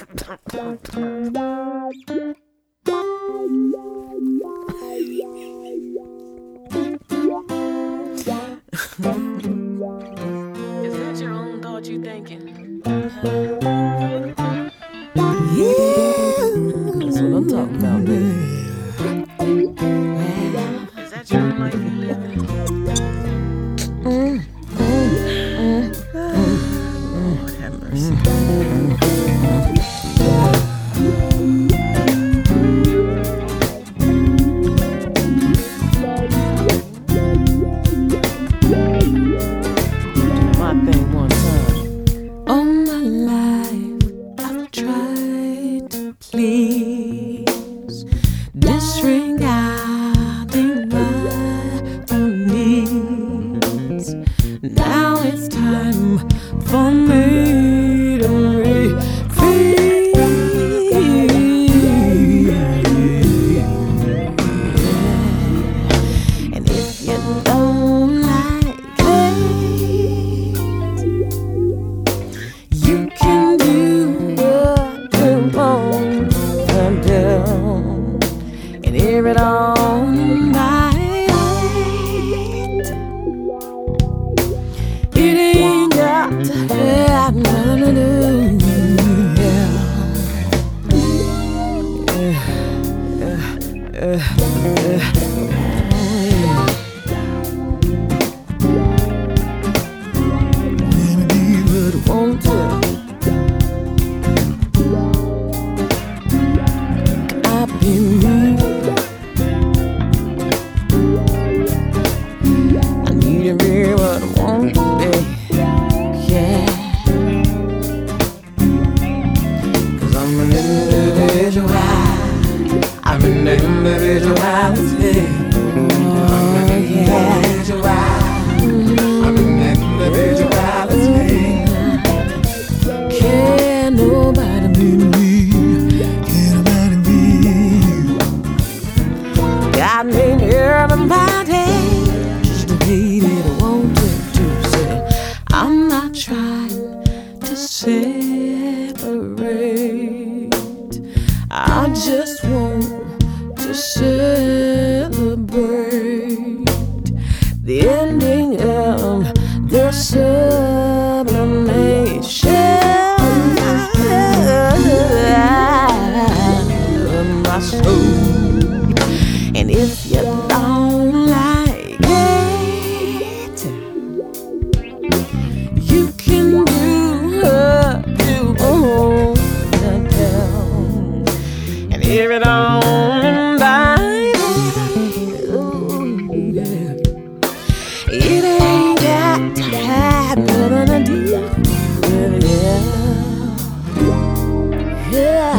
Is that your own thought you thinking? Yeah, that's what I'm talking about, baby. Is that your own life you living? Lord have mercy. My thing one time. All my life I've tried to please, disregarding my own needs. Now it's time for me to free. And if you don't like it, you can do what you want to do, and hear it on night. It ain't got to have nothing to do. Want to. I've been me. I need to be what I want to be. Yeah. 'Cause I'm an individual. I'm an individuality. I'm an individual. I'm an individuality. Can't nobody be me. Can't nobody be you. God made everybody just the way that I wanted to. Say, I'm not trying to separate. I just want to celebrate the ending of their sublimation of my soul. And if you don't like it, you can do what you want to do, and hear it on by. It ain't got to have nothing to do with it. Yeah.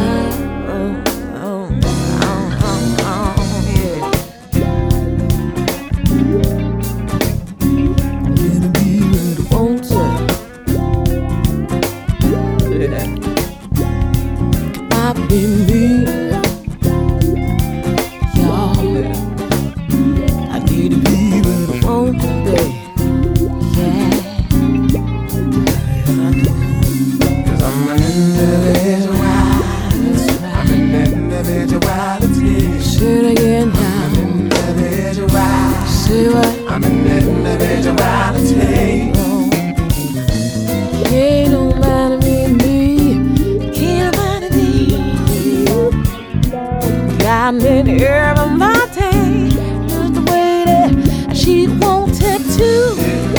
I've been me, y'all. I need to be what I want to be. Yeah. 'Cause I'm an individual. I'm an individuality. Say it again now. I'm an individual. Say what? I'm an individuality. Can't nobody be me. Can't nobody be you. God made everybody just the way that she wanted to.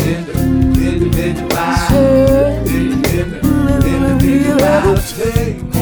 Individuality.